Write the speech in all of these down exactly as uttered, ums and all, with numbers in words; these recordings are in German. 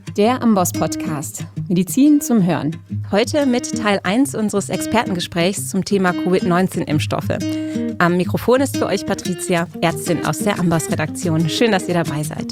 Der Amboss-Podcast. Medizin zum Hören. Heute mit Teil eins unseres Expertengesprächs zum Thema Covid neunzehn Impfstoffe. Am Mikrofon ist für euch Patricia, Ärztin aus der Amboss-Redaktion. Schön, dass ihr dabei seid.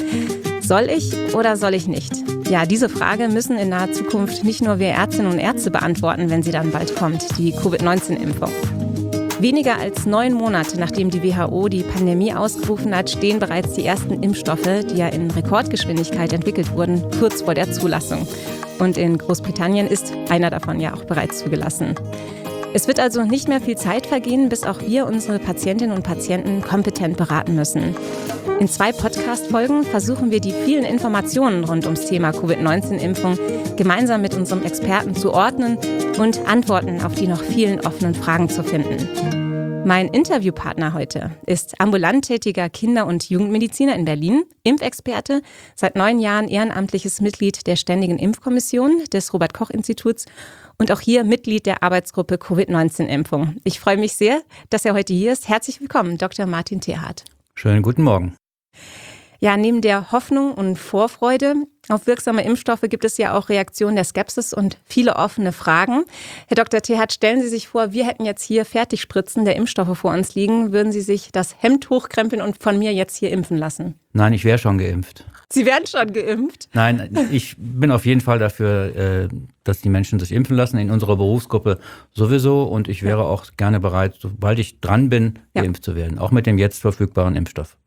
Soll ich oder soll ich nicht? Ja, diese Frage müssen in naher Zukunft nicht nur wir Ärztinnen und Ärzte beantworten, wenn sie dann bald kommt, die Covid neunzehn Impfung. Weniger als neun Monate nachdem die W H O die Pandemie ausgerufen hat, stehen bereits die ersten Impfstoffe, die ja in Rekordgeschwindigkeit entwickelt wurden, kurz vor der Zulassung. Und in Großbritannien ist einer davon ja auch bereits zugelassen. Es wird also nicht mehr viel Zeit vergehen, bis auch wir unsere Patientinnen und Patienten kompetent beraten müssen. In zwei Podcast-Folgen versuchen wir, die vielen Informationen rund ums Thema Covid neunzehn Impfung gemeinsam mit unserem Experten zu ordnen und Antworten auf die noch vielen offenen Fragen zu finden. Mein Interviewpartner heute ist ambulant tätiger Kinder- und Jugendmediziner in Berlin, Impfexperte, seit neun Jahren ehrenamtliches Mitglied der Ständigen Impfkommission des Robert-Koch-Instituts und auch hier Mitglied der Arbeitsgruppe Covid neunzehn Impfung. Ich freue mich sehr, dass er heute hier ist. Herzlich willkommen, Doktor Martin Terhardt. Schönen guten Morgen. Ja, neben der Hoffnung und Vorfreude auf wirksame Impfstoffe gibt es ja auch Reaktionen der Skepsis und viele offene Fragen. Herr Doktor Terhardt, stellen Sie sich vor, wir hätten jetzt hier Fertigspritzen der Impfstoffe vor uns liegen. Würden Sie sich das Hemd hochkrempeln und von mir jetzt hier impfen lassen? Nein, ich wäre schon geimpft. Sie wären schon geimpft? Nein, ich bin auf jeden Fall dafür, dass die Menschen sich impfen lassen, in unserer Berufsgruppe sowieso. Und ich wäre auch gerne bereit, sobald ich dran bin, geimpft ja. zu werden, auch mit dem jetzt verfügbaren Impfstoff.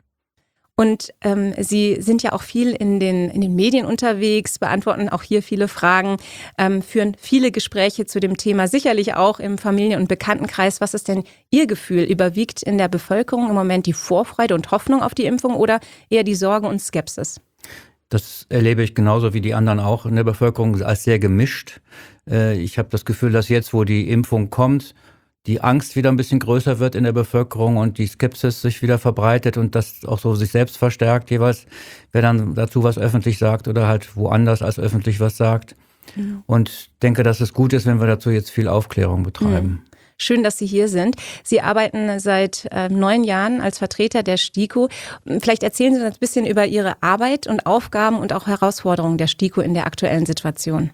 Und ähm, Sie sind ja auch viel in den, in den Medien unterwegs, beantworten auch hier viele Fragen, ähm, führen viele Gespräche zu dem Thema, sicherlich auch im Familien- und Bekanntenkreis. Was ist denn Ihr Gefühl? Überwiegt in der Bevölkerung im Moment die Vorfreude und Hoffnung auf die Impfung oder eher die Sorge und Skepsis? Das erlebe ich genauso wie die anderen auch in der Bevölkerung als sehr gemischt. Ich habe das Gefühl, dass jetzt, wo die Impfung kommt, die Angst wieder ein bisschen größer wird in der Bevölkerung und die Skepsis sich wieder verbreitet und das auch so sich selbst verstärkt, jeweils, wer dann dazu was öffentlich sagt oder halt woanders als öffentlich was sagt. Mhm. Und denke, dass es gut ist, wenn wir dazu jetzt viel Aufklärung betreiben. Mhm. Schön, dass Sie hier sind. Sie arbeiten seit äh, neun Jahren als Vertreter der STIKO. Vielleicht erzählen Sie uns ein bisschen über Ihre Arbeit und Aufgaben und auch Herausforderungen der STIKO in der aktuellen Situation.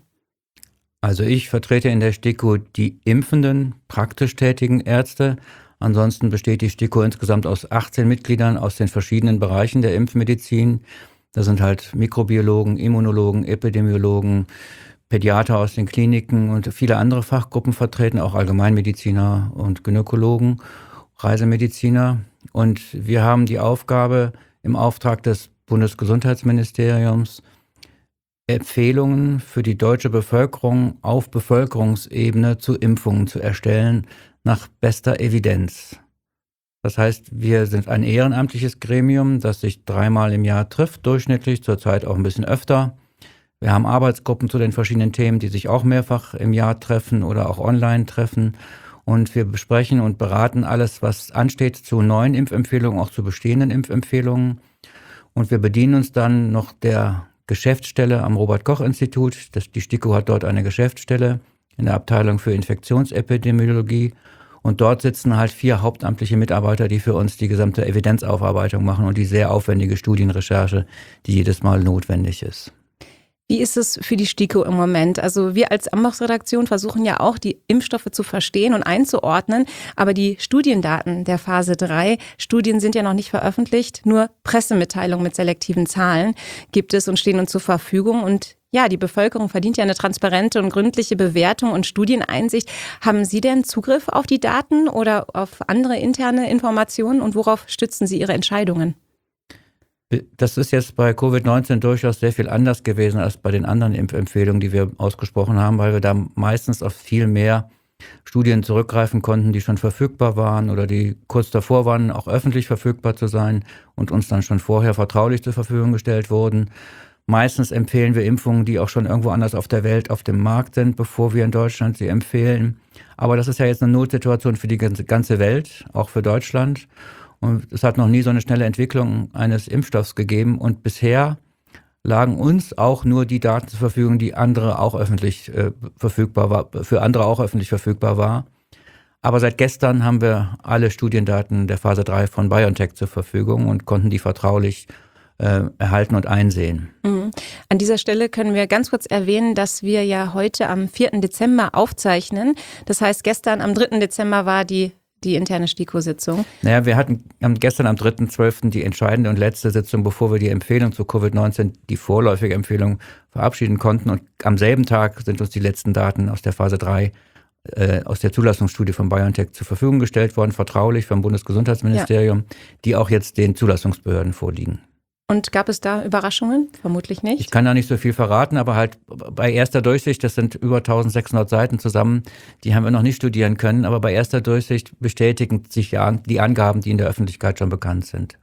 Also ich vertrete in der STIKO die impfenden, praktisch tätigen Ärzte. Ansonsten besteht die STIKO insgesamt aus achtzehn Mitgliedern aus den verschiedenen Bereichen der Impfmedizin. Das sind halt Mikrobiologen, Immunologen, Epidemiologen, Pädiater aus den Kliniken und viele andere Fachgruppen vertreten, auch Allgemeinmediziner und Gynäkologen, Reisemediziner. Und wir haben die Aufgabe, im Auftrag des Bundesgesundheitsministeriums Empfehlungen für die deutsche Bevölkerung auf Bevölkerungsebene zu Impfungen zu erstellen, nach bester Evidenz. Das heißt, wir sind ein ehrenamtliches Gremium, das sich dreimal im Jahr trifft, durchschnittlich, zurzeit auch ein bisschen öfter. Wir haben Arbeitsgruppen zu den verschiedenen Themen, die sich auch mehrfach im Jahr treffen oder auch online treffen. Und wir besprechen und beraten alles, was ansteht zu neuen Impfempfehlungen, auch zu bestehenden Impfempfehlungen. Und wir bedienen uns dann noch der Geschäftsstelle am Robert-Koch-Institut. Die STIKO hat dort eine Geschäftsstelle in der Abteilung für Infektionsepidemiologie. Und dort sitzen halt vier hauptamtliche Mitarbeiter, die für uns die gesamte Evidenzaufarbeitung machen und die sehr aufwendige Studienrecherche, die jedes Mal notwendig ist. Wie ist es für die STIKO im Moment? Also wir als Amboss-Redaktion versuchen ja auch, die Impfstoffe zu verstehen und einzuordnen. Aber die Studiendaten der Phase drei Studien sind ja noch nicht veröffentlicht. Nur Pressemitteilungen mit selektiven Zahlen gibt es und stehen uns zur Verfügung. Und ja, die Bevölkerung verdient ja eine transparente und gründliche Bewertung und Studieneinsicht. Haben Sie denn Zugriff auf die Daten oder auf andere interne Informationen? Und worauf stützen Sie Ihre Entscheidungen? Das ist jetzt bei Covid neunzehn durchaus sehr viel anders gewesen als bei den anderen Impfempfehlungen, die wir ausgesprochen haben, weil wir da meistens auf viel mehr Studien zurückgreifen konnten, die schon verfügbar waren oder die kurz davor waren, auch öffentlich verfügbar zu sein und uns dann schon vorher vertraulich zur Verfügung gestellt wurden. Meistens empfehlen wir Impfungen, die auch schon irgendwo anders auf der Welt auf dem Markt sind, bevor wir in Deutschland sie empfehlen. Aber das ist ja jetzt eine Notsituation für die ganze Welt, auch für Deutschland. Und es hat noch nie so eine schnelle Entwicklung eines Impfstoffs gegeben. Und bisher lagen uns auch nur die Daten zur Verfügung, die andere auch öffentlich äh, verfügbar war, für andere auch öffentlich verfügbar war. Aber seit gestern haben wir alle Studiendaten der Phase drei von BioNTech zur Verfügung und konnten die vertraulich äh, erhalten und einsehen. Mhm. An dieser Stelle können wir ganz kurz erwähnen, dass wir ja heute am vierten Dezember aufzeichnen. Das heißt, gestern am dritten Dezember war die die interne STIKO-Sitzung. Naja, wir hatten gestern am dritten zwölften die entscheidende und letzte Sitzung, bevor wir die Empfehlung zu Covid neunzehn, die vorläufige Empfehlung, verabschieden konnten. Und am selben Tag sind uns die letzten Daten aus der Phase drei, äh, aus der Zulassungsstudie von BioNTech zur Verfügung gestellt worden, vertraulich vom Bundesgesundheitsministerium, ja. die auch jetzt den Zulassungsbehörden vorliegen. Und gab es da Überraschungen? Vermutlich nicht. Ich kann da nicht so viel verraten, aber halt bei erster Durchsicht, das sind über eintausendsechshundert Seiten zusammen, die haben wir noch nicht studieren können, aber bei erster Durchsicht bestätigen sich ja die Angaben, die in der Öffentlichkeit schon bekannt sind.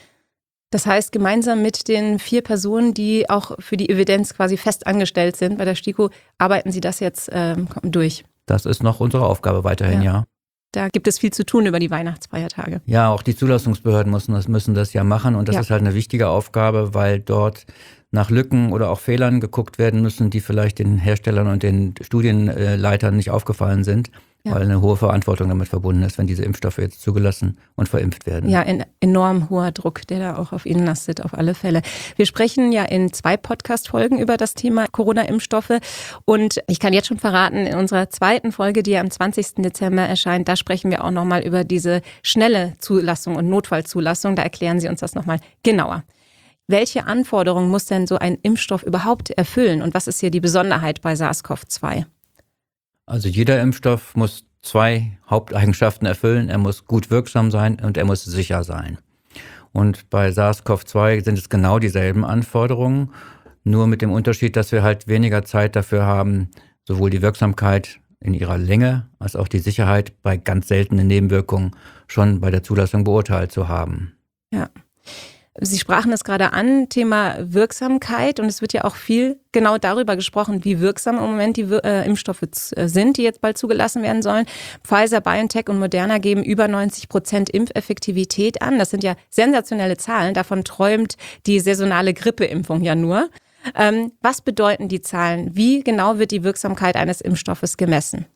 Das heißt, gemeinsam mit den vier Personen, die auch für die Evidenz quasi fest angestellt sind bei der STIKO, arbeiten Sie das jetzt ähm, durch? Das ist noch unsere Aufgabe weiterhin, ja. ja. Da gibt es viel zu tun über die Weihnachtsfeiertage. Ja, auch die Zulassungsbehörden müssen das, müssen das ja machen und das ja. ist halt eine wichtige Aufgabe, weil dort nach Lücken oder auch Fehlern geguckt werden müssen, die vielleicht den Herstellern und den Studienleitern nicht aufgefallen sind, ja. weil eine hohe Verantwortung damit verbunden ist, wenn diese Impfstoffe jetzt zugelassen und verimpft werden. Ja, ein enorm hoher Druck, der da auch auf Ihnen lastet, auf alle Fälle. Wir sprechen ja in zwei Podcast-Folgen über das Thema Corona-Impfstoffe und ich kann jetzt schon verraten, in unserer zweiten Folge, die ja am zwanzigsten Dezember erscheint, da sprechen wir auch nochmal über diese schnelle Zulassung und Notfallzulassung. Da erklären Sie uns das nochmal genauer. Welche Anforderungen muss denn so ein Impfstoff überhaupt erfüllen und was ist hier die Besonderheit bei SARS-C o V zwei? Also jeder Impfstoff muss zwei Haupteigenschaften erfüllen. Er muss gut wirksam sein und er muss sicher sein. Und bei SARS-C o V zwei sind es genau dieselben Anforderungen, nur mit dem Unterschied, dass wir halt weniger Zeit dafür haben, sowohl die Wirksamkeit in ihrer Länge als auch die Sicherheit bei ganz seltenen Nebenwirkungen schon bei der Zulassung beurteilt zu haben. Ja. Sie sprachen es gerade an, Thema Wirksamkeit und es wird ja auch viel genau darüber gesprochen, wie wirksam im Moment die äh, Impfstoffe sind, die jetzt bald zugelassen werden sollen. Pfizer, BioNTech und Moderna geben über neunzig Prozent Impfeffektivität an. Das sind ja sensationelle Zahlen, davon träumt die saisonale Grippeimpfung ja nur. Ähm, was bedeuten die Zahlen? Wie genau wird die Wirksamkeit eines Impfstoffes gemessen?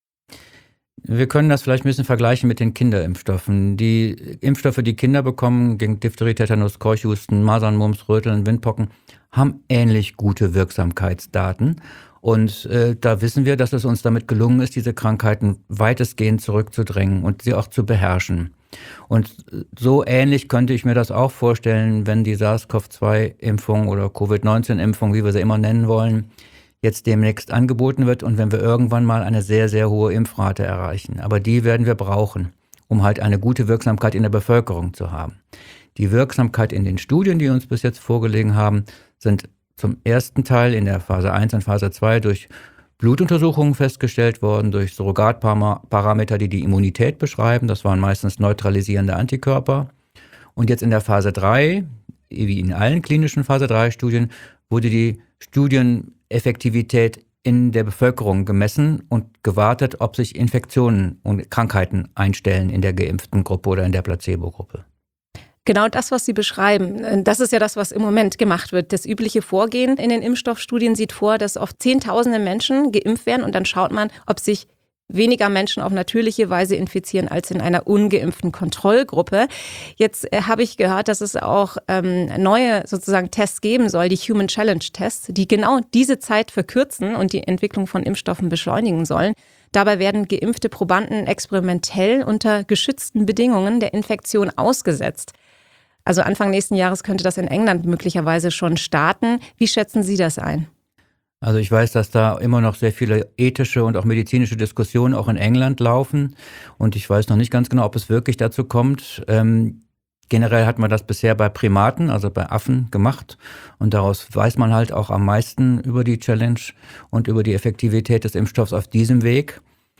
Wir können das vielleicht ein bisschen vergleichen mit den Kinderimpfstoffen. Die Impfstoffe, die Kinder bekommen gegen Diphtherie, Tetanus, Keuchhusten, Masern, Mumps, Röteln, Windpocken, haben ähnlich gute Wirksamkeitsdaten. Und äh, da wissen wir, dass es uns damit gelungen ist, diese Krankheiten weitestgehend zurückzudrängen und sie auch zu beherrschen. Und so ähnlich könnte ich mir das auch vorstellen, wenn die SARS-C o V zwei Impfung oder Covid neunzehn Impfung, wie wir sie immer nennen wollen, jetzt demnächst angeboten wird und wenn wir irgendwann mal eine sehr, sehr hohe Impfrate erreichen. Aber die werden wir brauchen, um halt eine gute Wirksamkeit in der Bevölkerung zu haben. Die Wirksamkeit in den Studien, die uns bis jetzt vorgelegen haben, sind zum ersten Teil in der Phase eins und Phase zwei durch Blutuntersuchungen festgestellt worden, durch Surrogatparameter, die die Immunität beschreiben. Das waren meistens neutralisierende Antikörper. Und jetzt in der Phase drei, wie in allen klinischen Phase drei Studien, wurde die Studieneffektivität in der Bevölkerung gemessen und gewartet, ob sich Infektionen und Krankheiten einstellen in der geimpften Gruppe oder in der Placebo-Gruppe. Genau das, was Sie beschreiben, das ist ja das, was im Moment gemacht wird. Das übliche Vorgehen in den Impfstoffstudien sieht vor, dass oft Zehntausende Menschen geimpft werden und dann schaut man, ob sich weniger Menschen auf natürliche Weise infizieren als in einer ungeimpften Kontrollgruppe. Jetzt äh, habe ich gehört, dass es auch ähm, neue sozusagen Tests geben soll, die Human Challenge Tests, die genau diese Zeit verkürzen und die Entwicklung von Impfstoffen beschleunigen sollen. Dabei werden geimpfte Probanden experimentell unter geschützten Bedingungen der Infektion ausgesetzt. Also Anfang nächsten Jahres könnte das in England möglicherweise schon starten. Wie schätzen Sie das ein? Also ich weiß, dass da immer noch sehr viele ethische und auch medizinische Diskussionen auch in England laufen und ich weiß noch nicht ganz genau, ob es wirklich dazu kommt. Ähm, generell hat man das bisher bei Primaten, also bei Affen gemacht und daraus weiß man halt auch am meisten über die Challenge und über die Effektivität des Impfstoffs auf diesem Weg.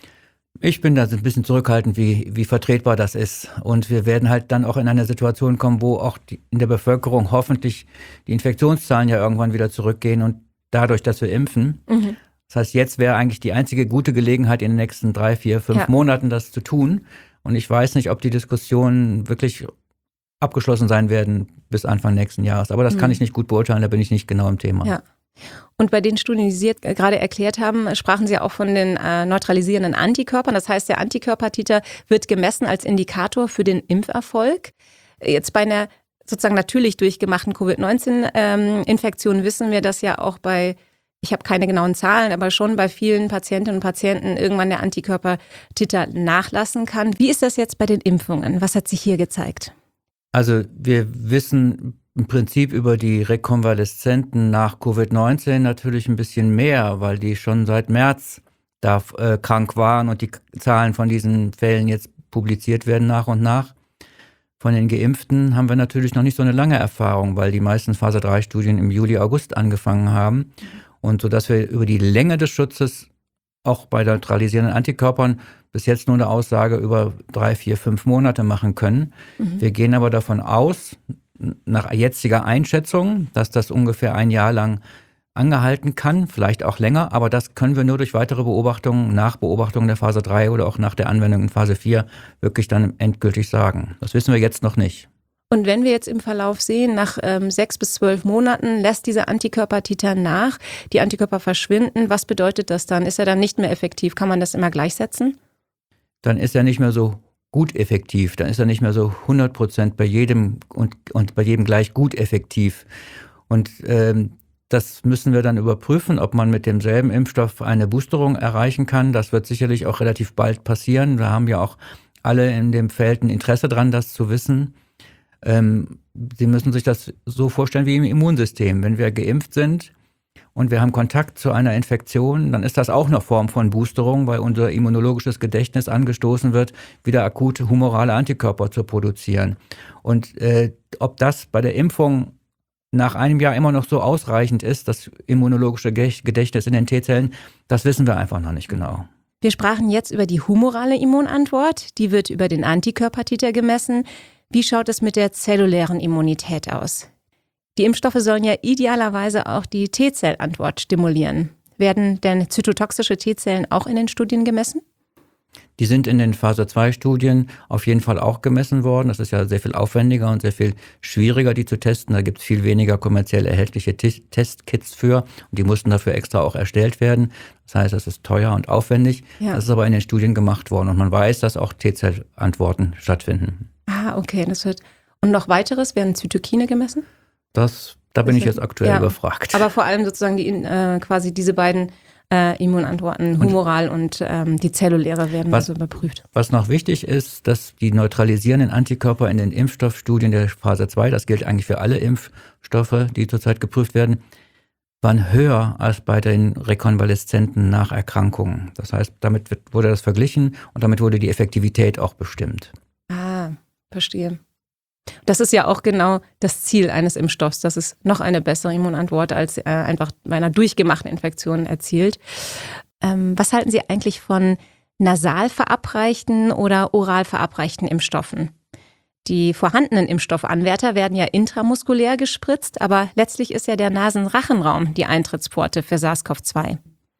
Ich bin da ein bisschen zurückhaltend, wie, wie vertretbar das ist. Und wir werden halt dann auch in eine Situation kommen, wo auch die, in der Bevölkerung hoffentlich die Infektionszahlen ja irgendwann wieder zurückgehen und dadurch, dass wir impfen. Mhm. Das heißt, jetzt wäre eigentlich die einzige gute Gelegenheit, in den nächsten drei, vier, fünf ja. Monaten das zu tun. Und ich weiß nicht, ob die Diskussionen wirklich abgeschlossen sein werden bis Anfang nächsten Jahres. Aber das mhm. kann ich nicht gut beurteilen, da bin ich nicht genau im Thema. Ja. Und bei den Studien, die Sie jetzt gerade erklärt haben, sprachen Sie auch von den äh, neutralisierenden Antikörpern. Das heißt, der Antikörpertiter wird gemessen als Indikator für den Impferfolg. Jetzt bei einer sozusagen natürlich durchgemachten Covid neunzehn Infektionen wissen wir, dass ja auch bei, ich habe keine genauen Zahlen, aber schon bei vielen Patientinnen und Patienten irgendwann der Antikörpertiter nachlassen kann. Wie ist das jetzt bei den Impfungen? Was hat sich hier gezeigt? Also wir wissen im Prinzip über die Rekonvaleszenten nach Covid neunzehn natürlich ein bisschen mehr, weil die schon seit März da äh, krank waren und die Zahlen von diesen Fällen jetzt publiziert werden nach und nach. Von den Geimpften haben wir natürlich noch nicht so eine lange Erfahrung, weil die meisten Phase drei Studien im Juli, August angefangen haben. Und so dass wir über die Länge des Schutzes auch bei neutralisierenden Antikörpern bis jetzt nur eine Aussage über drei, vier, fünf Monate machen können. Mhm. Wir gehen aber davon aus, nach jetziger Einschätzung, dass das ungefähr ein Jahr lang angehalten kann, vielleicht auch länger, aber das können wir nur durch weitere Beobachtungen, nach Beobachtung der Phase drei oder auch nach der Anwendung in Phase vier wirklich dann endgültig sagen. Das wissen wir jetzt noch nicht. Und wenn wir jetzt im Verlauf sehen, nach ähm, sechs bis zwölf Monaten lässt dieser Antikörpertiter nach, die Antikörper verschwinden, was bedeutet das dann? Ist er dann nicht mehr effektiv? Kann man das immer gleichsetzen? Dann ist er nicht mehr so gut effektiv, dann ist er nicht mehr so hundert Prozent bei jedem und, und bei jedem gleich gut effektiv. Und ähm, das müssen wir dann überprüfen, ob man mit demselben Impfstoff eine Boosterung erreichen kann. Das wird sicherlich auch relativ bald passieren. Da haben ja auch alle in dem Feld ein Interesse dran, das zu wissen. Ähm, Sie müssen sich das so vorstellen wie im Immunsystem. Wenn wir geimpft sind und wir haben Kontakt zu einer Infektion, dann ist das auch eine Form von Boosterung, weil unser immunologisches Gedächtnis angestoßen wird, wieder akute humorale Antikörper zu produzieren. Und äh, ob das bei der Impfung nach einem Jahr immer noch so ausreichend ist, das immunologische Gedächtnis in den T-Zellen, das wissen wir einfach noch nicht genau. Wir sprachen jetzt über die humorale Immunantwort. Die wird über den Antikörpertiter gemessen. Wie schaut es mit der zellulären Immunität aus? Die Impfstoffe sollen ja idealerweise auch die T-Zellantwort stimulieren. Werden denn zytotoxische T-Zellen auch in den Studien gemessen? Die sind in den Phase zwei Studien auf jeden Fall auch gemessen worden. Das ist ja sehr viel aufwendiger und sehr viel schwieriger, die zu testen. Da gibt es viel weniger kommerziell erhältliche T- Testkits für und die mussten dafür extra auch erstellt werden. Das heißt, das ist teuer und aufwendig. Ja. Das ist aber in den Studien gemacht worden und man weiß, dass auch T-Zellantworten stattfinden. Ah, okay. Das wird. Und noch weiteres, werden Zytokine gemessen? Das, da bin das ich jetzt aktuell ja. überfragt. Aber vor allem sozusagen die, äh, quasi diese beiden Äh, Immunantworten, humoral und, und ähm, die zelluläre werden was, also überprüft. Was noch wichtig ist, dass die neutralisierenden Antikörper in den Impfstoffstudien der Phase zwei, das gilt eigentlich für alle Impfstoffe, die zurzeit geprüft werden, waren höher als bei den Rekonvaleszenten nach Erkrankungen. Das heißt, damit wird, wurde das verglichen und damit wurde die Effektivität auch bestimmt. Ah, verstehe. Das ist ja auch genau das Ziel eines Impfstoffs, dass es noch eine bessere Immunantwort als äh, einfach bei einer durchgemachten Infektion erzielt. Ähm, was halten Sie eigentlich von nasal verabreichten oder oral verabreichten Impfstoffen? Die vorhandenen Impfstoffanwärter werden ja intramuskulär gespritzt, aber letztlich ist ja der Nasenrachenraum die Eintrittspforte für SARS-C o V zwei.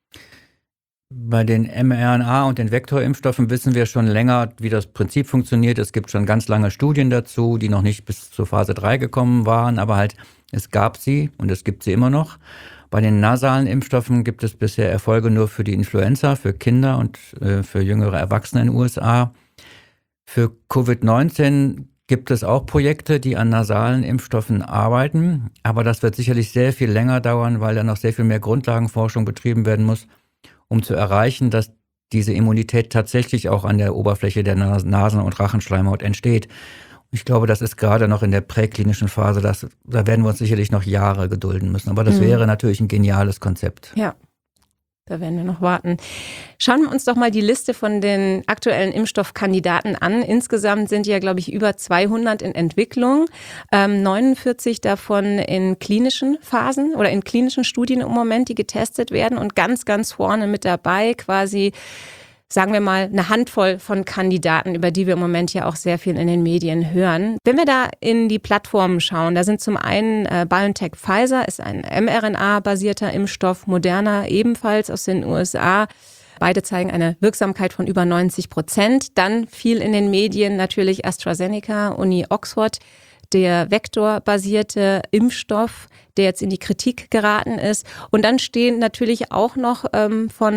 Bei den mRNA- und den Vektorimpfstoffen wissen wir schon länger, wie das Prinzip funktioniert. Es gibt schon ganz lange Studien dazu, die noch nicht bis zur Phase drei gekommen waren, aber halt es gab sie und es gibt sie immer noch. Bei den nasalen Impfstoffen gibt es bisher Erfolge nur für die Influenza, für Kinder und äh, für jüngere Erwachsene in den U S A. Für Covid neunzehn gibt es auch Projekte, die an nasalen Impfstoffen arbeiten, aber das wird sicherlich sehr viel länger dauern, weil da noch sehr viel mehr Grundlagenforschung betrieben werden muss, um zu erreichen, dass diese Immunität tatsächlich auch an der Oberfläche der Nasen- und Rachenschleimhaut entsteht. Ich glaube, das ist gerade noch in der präklinischen Phase, das, da werden wir uns sicherlich noch Jahre gedulden müssen. Aber das mhm. wäre natürlich ein geniales Konzept. Ja, da werden wir noch warten. Schauen wir uns doch mal die Liste von den aktuellen Impfstoffkandidaten an. Insgesamt sind ja, glaube ich, über zweihundert in Entwicklung, ähm, neunundvierzig davon in klinischen Phasen oder in klinischen Studien im Moment, die getestet werden und ganz, ganz vorne mit dabei quasi, sagen wir mal, eine Handvoll von Kandidaten, über die wir im Moment ja auch sehr viel in den Medien hören. Wenn wir da in die Plattformen schauen, da sind zum einen äh, BioNTech Pfizer, ist ein mRNA-basierter Impfstoff, Moderna ebenfalls aus den U S A. Beide zeigen eine Wirksamkeit von über neunzig Prozent. Dann viel in den Medien natürlich AstraZeneca, Uni Oxford, der vektorbasierte Impfstoff, der jetzt in die Kritik geraten ist. Und dann stehen natürlich auch noch ähm, von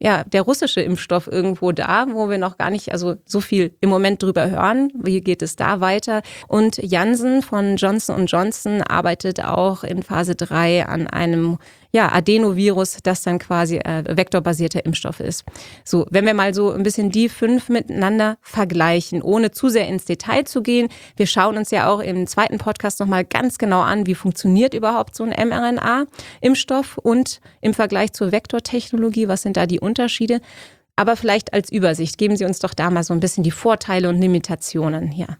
ja, der russische Impfstoff irgendwo da, wo wir noch gar nicht also so viel im Moment drüber hören. Wie geht es da weiter? Und Janssen von Johnson und Johnson arbeitet auch in Phase drei an einem ja, Adenovirus, das dann quasi äh, vektorbasierter Impfstoff ist. So, wenn wir mal so ein bisschen die fünf miteinander vergleichen, ohne zu sehr ins Detail zu gehen. Wir schauen uns ja auch im zweiten Podcast nochmal ganz genau an, wie funktioniert überhaupt so ein mRNA-Impfstoff und im Vergleich zur Vektortechnologie, was sind da die Unterschiede? Aber vielleicht als Übersicht, geben Sie uns doch da mal so ein bisschen die Vorteile und Limitationen hier.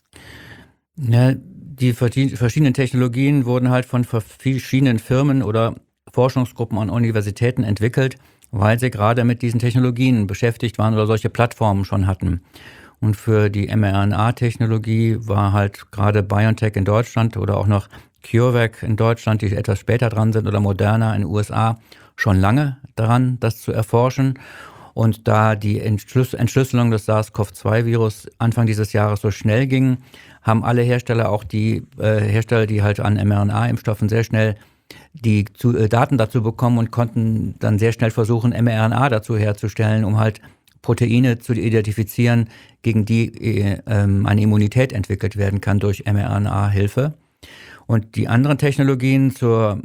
Ja, die verschiedenen Technologien wurden halt von verschiedenen Firmen oder Forschungsgruppen an Universitäten entwickelt, weil sie gerade mit diesen Technologien beschäftigt waren oder solche Plattformen schon hatten. Und für die mRNA-Technologie war halt gerade BioNTech in Deutschland oder auch noch CureVac in Deutschland, die etwas später dran sind, oder Moderna in den U S A, schon lange daran, das zu erforschen. Und da die Entschlüs- Entschlüsselung des SARS-C o V zwei Virus Anfang dieses Jahres so schnell ging, haben alle Hersteller, auch die äh, Hersteller, die halt an mRNA-Impfstoffen sehr schnell die zu, äh, Daten dazu bekommen und konnten dann sehr schnell versuchen, mRNA dazu herzustellen, um halt Proteine zu identifizieren, gegen die äh, ähm, eine Immunität entwickelt werden kann durch mRNA-Hilfe. Und die anderen Technologien zur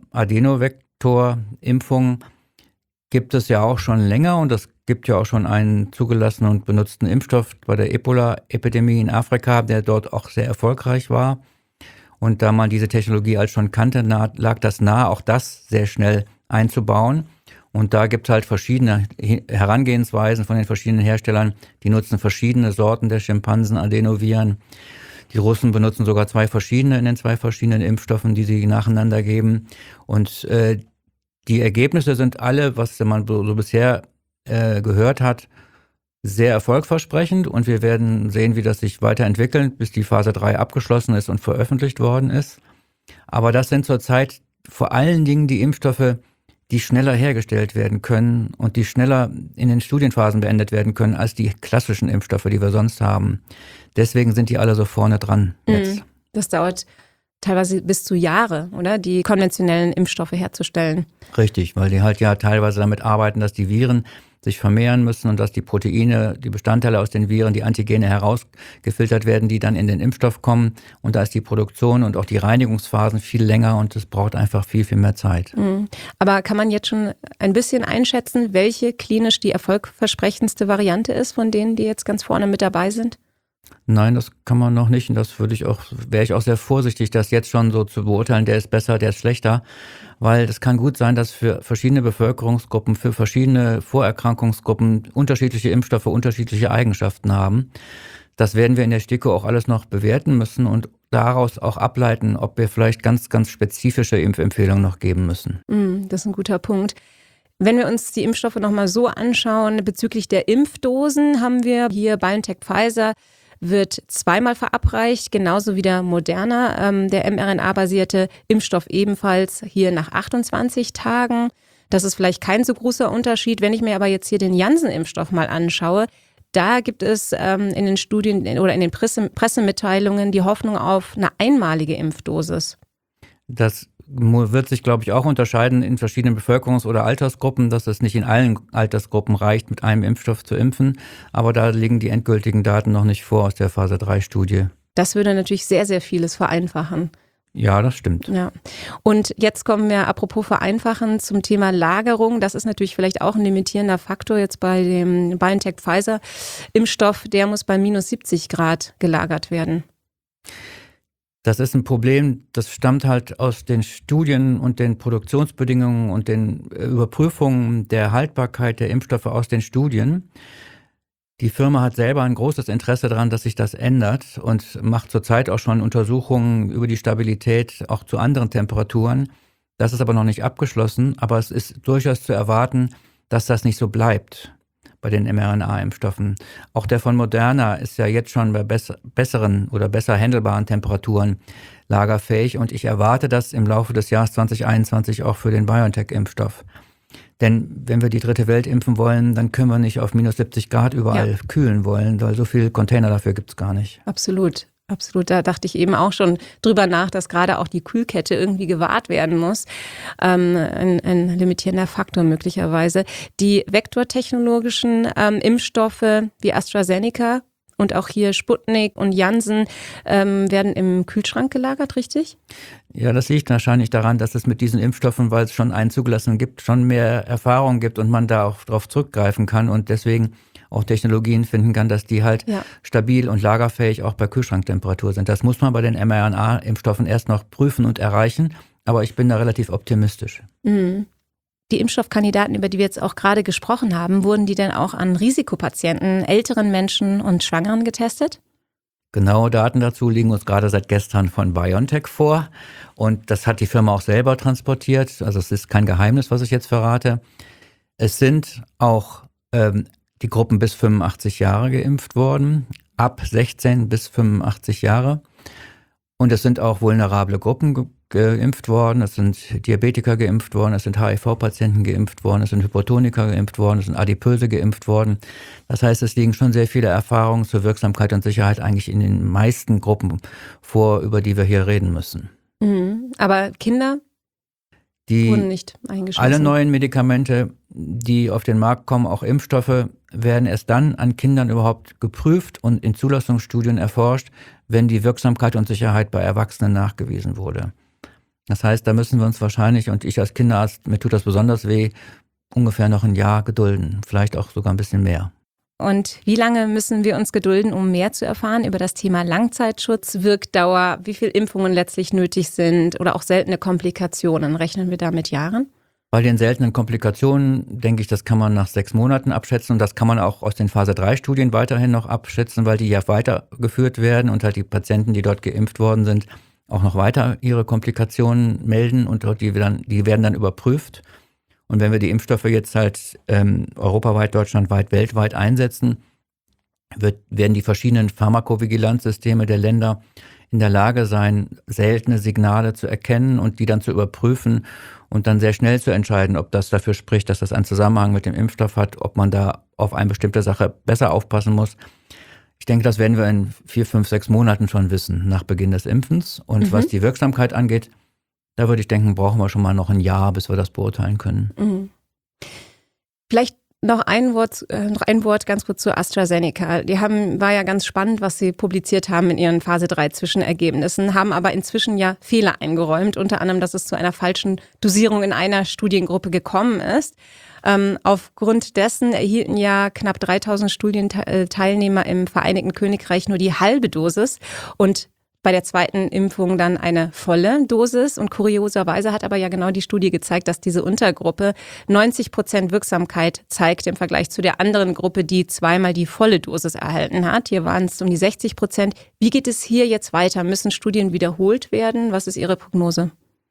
Adenovektor-Impfung gibt es ja auch schon länger und es gibt ja auch schon einen zugelassenen und benutzten Impfstoff bei der Ebola-Epidemie in Afrika, der dort auch sehr erfolgreich war. Und da man diese Technologie als schon kannte, lag das nahe, auch das sehr schnell einzubauen. Und da gibt es halt verschiedene Herangehensweisen von den verschiedenen Herstellern. Die nutzen verschiedene Sorten der Schimpansen-Adenoviren. Die Russen benutzen sogar zwei verschiedene in den zwei verschiedenen Impfstoffen, die sie nacheinander geben. Und äh, die Ergebnisse sind alle, was man so, so bisher äh, gehört hat, sehr erfolgversprechend. Und wir werden sehen, wie das sich weiterentwickelt, bis die Phase drei abgeschlossen ist und veröffentlicht worden ist. Aber das sind zurzeit vor allen Dingen die Impfstoffe, die schneller hergestellt werden können und die schneller in den Studienphasen beendet werden können als die klassischen Impfstoffe, die wir sonst haben. Deswegen sind die alle so vorne dran jetzt. Das dauert teilweise bis zu Jahre, oder? Die konventionellen Impfstoffe herzustellen. Richtig, weil die halt ja teilweise damit arbeiten, dass die Viren sich vermehren müssen und dass die Proteine, die Bestandteile aus den Viren, die Antigene herausgefiltert werden, die dann in den Impfstoff kommen. Und da ist die Produktion und auch die Reinigungsphasen viel länger und es braucht einfach viel, viel mehr Zeit. Mhm. Aber kann man jetzt schon ein bisschen einschätzen, welche klinisch die erfolgversprechendste Variante ist von denen, die jetzt ganz vorne mit dabei sind? Nein, das kann man noch nicht und das würde ich auch, wäre ich auch sehr vorsichtig, das jetzt schon so zu beurteilen, der ist besser, der ist schlechter, weil es kann gut sein, dass für verschiedene Bevölkerungsgruppen, für verschiedene Vorerkrankungsgruppen unterschiedliche Impfstoffe unterschiedliche Eigenschaften haben. Das werden wir in der STIKO auch alles noch bewerten müssen und daraus auch ableiten, ob wir vielleicht ganz, ganz spezifische Impfempfehlungen noch geben müssen. Das ist ein guter Punkt. Wenn wir uns die Impfstoffe nochmal so anschauen, bezüglich der Impfdosen haben wir hier BioNTech Pfizer, wird zweimal verabreicht, genauso wie der Moderna, ähm, der mRNA-basierte Impfstoff ebenfalls hier nach achtundzwanzig Tagen. Das ist vielleicht kein so großer Unterschied. Wenn ich mir aber jetzt hier den Janssen-Impfstoff mal anschaue, da gibt es ähm, in den Studien oder in den Presse, Pressemitteilungen die Hoffnung auf eine einmalige Impfdosis. Das wird sich, glaube ich, auch unterscheiden in verschiedenen Bevölkerungs- oder Altersgruppen, dass es nicht in allen Altersgruppen reicht, mit einem Impfstoff zu impfen. Aber da liegen die endgültigen Daten noch nicht vor aus der Phase drei Studie. Das würde natürlich sehr, sehr vieles vereinfachen. Ja, das stimmt. Ja. Und jetzt kommen wir, apropos vereinfachen, zum Thema Lagerung. Das ist natürlich vielleicht auch ein limitierender Faktor jetzt bei dem BioNTech-Pfizer-Impfstoff. Der muss bei minus siebzig Grad gelagert werden. Das ist ein Problem, das stammt halt aus den Studien und den Produktionsbedingungen und den Überprüfungen der Haltbarkeit der Impfstoffe aus den Studien. Die Firma hat selber ein großes Interesse daran, dass sich das ändert und macht zurzeit auch schon Untersuchungen über die Stabilität auch zu anderen Temperaturen. Das ist aber noch nicht abgeschlossen, aber es ist durchaus zu erwarten, dass das nicht so bleibt bei den mRNA-Impfstoffen. Auch der von Moderna ist ja jetzt schon bei bess- besseren oder besser handelbaren Temperaturen lagerfähig und ich erwarte das im Laufe des Jahres zwanzig einundzwanzig auch für den BioNTech-Impfstoff. Denn wenn wir die dritte Welt impfen wollen, dann können wir nicht auf minus siebzig Grad überall ja. kühlen wollen, weil so viele Container dafür gibt es gar nicht. Absolut. Absolut, da dachte ich eben auch schon drüber nach, dass gerade auch die Kühlkette irgendwie gewahrt werden muss. Ähm, ein, ein limitierender Faktor möglicherweise. Die vektortechnologischen ähm, Impfstoffe wie AstraZeneca und auch hier Sputnik und Janssen ähm, werden im Kühlschrank gelagert, richtig? Ja, das liegt wahrscheinlich daran, dass es mit diesen Impfstoffen, weil es schon einen zugelassenen gibt, schon mehr Erfahrung gibt und man da auch drauf zurückgreifen kann und deswegen auch Technologien finden kann, dass die halt ja. stabil und lagerfähig auch bei Kühlschranktemperatur sind. Das muss man bei den mRNA-Impfstoffen erst noch prüfen und erreichen, aber ich bin da relativ optimistisch. Mhm. Die Impfstoffkandidaten, über die wir jetzt auch gerade gesprochen haben, wurden die denn auch an Risikopatienten, älteren Menschen und Schwangeren getestet? Genaue Daten dazu liegen uns gerade seit gestern von BioNTech vor und das hat die Firma auch selber transportiert, also es ist kein Geheimnis, was ich jetzt verrate. Es sind auch ähm, die Gruppen bis fünfundachtzig Jahre geimpft worden, ab sechzehn bis fünfundachtzig Jahre. Und es sind auch vulnerable Gruppen ge- geimpft worden, es sind Diabetiker geimpft worden, es sind H I V-Patienten geimpft worden, es sind Hypertoniker geimpft worden, es sind Adipöse geimpft worden. Das heißt, es liegen schon sehr viele Erfahrungen zur Wirksamkeit und Sicherheit eigentlich in den meisten Gruppen vor, über die wir hier reden müssen. Mhm. Aber Kinder die wurden nicht eingeschlossen? Alle neuen Medikamente, die auf den Markt kommen, auch Impfstoffe, werden erst dann an Kindern überhaupt geprüft und in Zulassungsstudien erforscht, wenn die Wirksamkeit und Sicherheit bei Erwachsenen nachgewiesen wurde. Das heißt, da müssen wir uns wahrscheinlich, und ich als Kinderarzt, mir tut das besonders weh, ungefähr noch ein Jahr gedulden, vielleicht auch sogar ein bisschen mehr. Und wie lange müssen wir uns gedulden, um mehr zu erfahren über das Thema Langzeitschutz, Wirkdauer, wie viele Impfungen letztlich nötig sind oder auch seltene Komplikationen? Rechnen wir da mit Jahren? Bei den seltenen Komplikationen denke ich, das kann man nach sechs Monaten abschätzen und das kann man auch aus den Phase drei Studien weiterhin noch abschätzen, weil die ja weitergeführt werden und halt die Patienten, die dort geimpft worden sind, auch noch weiter ihre Komplikationen melden und die, dann, die werden dann überprüft. Und wenn wir die Impfstoffe jetzt halt ähm, europaweit, deutschlandweit, weltweit einsetzen, wird, werden die verschiedenen Pharmakovigilanzsysteme der Länder in der Lage sein, seltene Signale zu erkennen und die dann zu überprüfen und dann sehr schnell zu entscheiden, ob das dafür spricht, dass das einen Zusammenhang mit dem Impfstoff hat, ob man da auf eine bestimmte Sache besser aufpassen muss. Ich denke, das werden wir in vier, fünf, sechs Monaten schon wissen, nach Beginn des Impfens. Und mhm. was die Wirksamkeit angeht, da würde ich denken, brauchen wir schon mal noch ein Jahr, bis wir das beurteilen können. Mhm. Vielleicht noch ein Wort, äh, noch ein Wort ganz kurz zu AstraZeneca. Die haben, war ja ganz spannend, was sie publiziert haben in ihren Phase drei Zwischenergebnissen, haben aber inzwischen ja Fehler eingeräumt, unter anderem, dass es zu einer falschen Dosierung in einer Studiengruppe gekommen ist. Ähm, aufgrund dessen erhielten ja knapp dreitausend Studienteilnehmer im Vereinigten Königreich nur die halbe Dosis und bei der zweiten Impfung dann eine volle Dosis. Und kurioserweise hat aber ja genau die Studie gezeigt, dass diese Untergruppe neunzig Prozent Wirksamkeit zeigt im Vergleich zu der anderen Gruppe, die zweimal die volle Dosis erhalten hat. Hier waren es um die sechzig Prozent. Wie geht es hier jetzt weiter? Müssen Studien wiederholt werden? Was ist Ihre Prognose?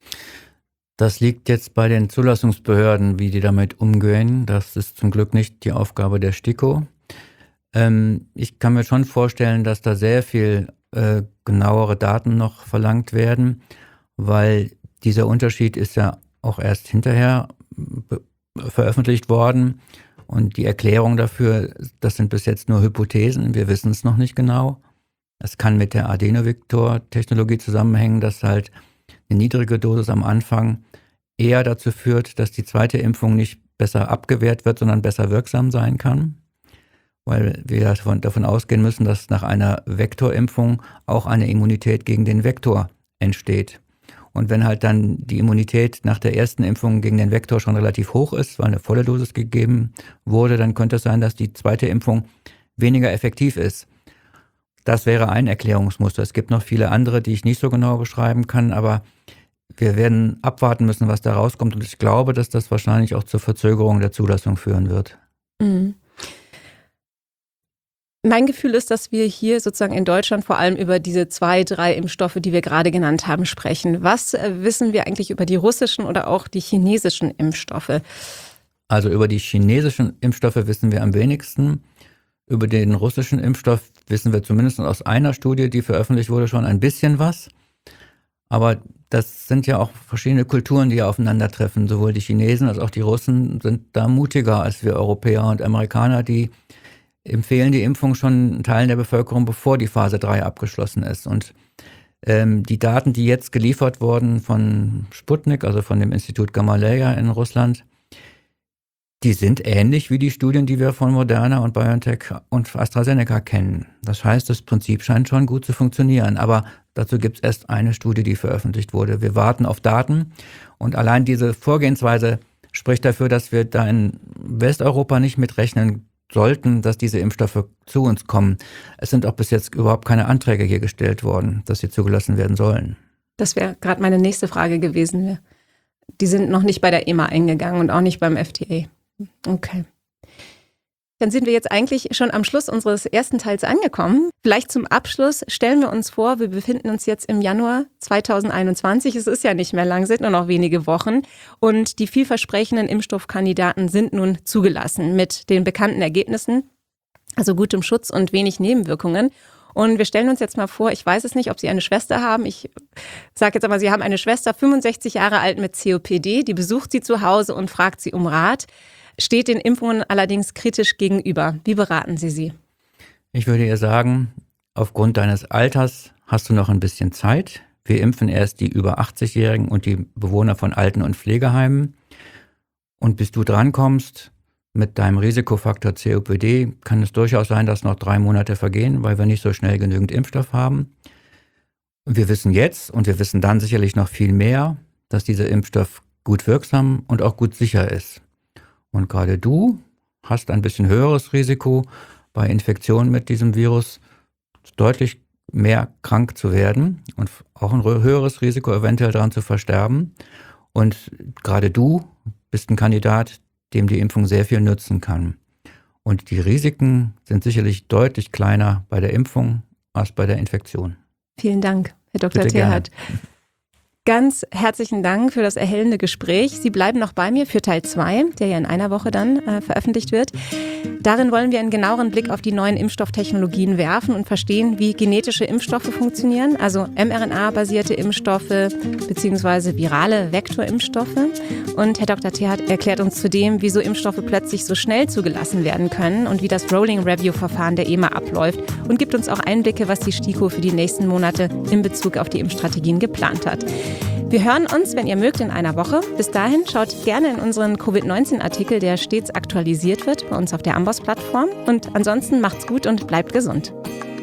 Das liegt jetzt bei den Zulassungsbehörden, wie die damit umgehen. Das ist zum Glück nicht die Aufgabe der STIKO. Ähm, ich kann mir schon vorstellen, dass da sehr viel äh, genauere Daten noch verlangt werden, weil dieser Unterschied ist ja auch erst hinterher be- veröffentlicht worden und die Erklärung dafür, das sind bis jetzt nur Hypothesen, wir wissen es noch nicht genau. Es kann mit der Adenovektor-Technologie zusammenhängen, dass halt eine niedrige Dosis am Anfang eher dazu führt, dass die zweite Impfung nicht besser abgewehrt wird, sondern besser wirksam sein kann. Weil wir davon, davon ausgehen müssen, dass nach einer Vektorimpfung auch eine Immunität gegen den Vektor entsteht. Und wenn halt dann die Immunität nach der ersten Impfung gegen den Vektor schon relativ hoch ist, weil eine volle Dosis gegeben wurde, dann könnte es sein, dass die zweite Impfung weniger effektiv ist. Das wäre ein Erklärungsmuster. Es gibt noch viele andere, die ich nicht so genau beschreiben kann, aber wir werden abwarten müssen, was da rauskommt. Und ich glaube, dass das wahrscheinlich auch zur Verzögerung der Zulassung führen wird. Mhm. Mein Gefühl ist, dass wir hier sozusagen in Deutschland vor allem über diese zwei, drei Impfstoffe, die wir gerade genannt haben, sprechen. Was äh, wissen wir eigentlich über die russischen oder auch die chinesischen Impfstoffe? Also über die chinesischen Impfstoffe wissen wir am wenigsten. Über den russischen Impfstoff wissen wir zumindest aus einer Studie, die veröffentlicht wurde, schon ein bisschen was. Aber das sind ja auch verschiedene Kulturen, die ja aufeinandertreffen. Sowohl die Chinesen als auch die Russen sind da mutiger als wir Europäer und Amerikaner, die empfehlen die Impfung schon Teilen der Bevölkerung, bevor die Phase drei abgeschlossen ist. Und ähm, die Daten, die jetzt geliefert wurden von Sputnik, also von dem Institut Gamaleya in Russland, die sind ähnlich wie die Studien, die wir von Moderna und BioNTech und AstraZeneca kennen. Das heißt, das Prinzip scheint schon gut zu funktionieren. Aber dazu gibt es erst eine Studie, die veröffentlicht wurde. Wir warten auf Daten. Und allein diese Vorgehensweise spricht dafür, dass wir da in Westeuropa nicht mitrechnen sollten, dass diese Impfstoffe zu uns kommen. Es sind auch bis jetzt überhaupt keine Anträge hier gestellt worden, dass sie zugelassen werden sollen. Das wäre gerade meine nächste Frage gewesen. Die sind noch nicht bei der E M A eingegangen und auch nicht beim F D A. Okay. Dann sind wir jetzt eigentlich schon am Schluss unseres ersten Teils angekommen. Vielleicht zum Abschluss stellen wir uns vor, wir befinden uns jetzt im Januar zweitausendeinundzwanzig. Es ist ja nicht mehr lang, sind nur noch wenige Wochen. Und die vielversprechenden Impfstoffkandidaten sind nun zugelassen mit den bekannten Ergebnissen, also gutem Schutz und wenig Nebenwirkungen. Und wir stellen uns jetzt mal vor, ich weiß es nicht, ob Sie eine Schwester haben. Ich sage jetzt aber, Sie haben eine Schwester, fünfundsechzig Jahre alt mit C O P D, die besucht Sie zu Hause und fragt Sie um Rat. Steht den Impfungen allerdings kritisch gegenüber. Wie beraten Sie sie? Ich würde ihr sagen, aufgrund deines Alters hast du noch ein bisschen Zeit. Wir impfen erst die über achtzig-Jährigen und die Bewohner von Alten- und Pflegeheimen. Und bis du drankommst mit deinem Risikofaktor C O P D, kann es durchaus sein, dass noch drei Monate vergehen, weil wir nicht so schnell genügend Impfstoff haben. Und wir wissen jetzt und wir wissen dann sicherlich noch viel mehr, dass dieser Impfstoff gut wirksam und auch gut sicher ist. Und gerade du hast ein bisschen höheres Risiko, bei Infektionen mit diesem Virus deutlich mehr krank zu werden und auch ein höheres Risiko, eventuell daran zu versterben. Und gerade du bist ein Kandidat, dem die Impfung sehr viel nützen kann. Und die Risiken sind sicherlich deutlich kleiner bei der Impfung als bei der Infektion. Vielen Dank, Herr Doktor Bitte Terhardt. gerne. Ganz herzlichen Dank für das erhellende Gespräch. Sie bleiben noch bei mir für Teil zwei, der ja in einer Woche dann äh, veröffentlicht wird. Darin wollen wir einen genaueren Blick auf die neuen Impfstofftechnologien werfen und verstehen, wie genetische Impfstoffe funktionieren, also mRNA-basierte Impfstoffe bzw. virale Vektorimpfstoffe. Und Herr Doktor Terhardt erklärt uns zudem, wieso Impfstoffe plötzlich so schnell zugelassen werden können und wie das Rolling Review-Verfahren der E M A abläuft und gibt uns auch Einblicke, was die STIKO für die nächsten Monate in Bezug auf die Impfstrategien geplant hat. Wir hören uns, wenn ihr mögt, in einer Woche. Bis dahin schaut gerne in unseren Covid neunzehn Artikel, der stets aktualisiert wird, bei uns auf der Amboss-Plattform. Und ansonsten macht's gut und bleibt gesund.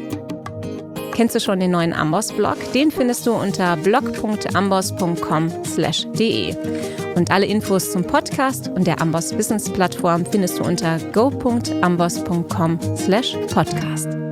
Kennst du schon den neuen Amboss-Blog? Den findest du unter blog punkt amboss punkt com slash de. Und alle Infos zum Podcast und der Amboss Business Plattform findest du unter go punkt amboss punkt com slash podcast.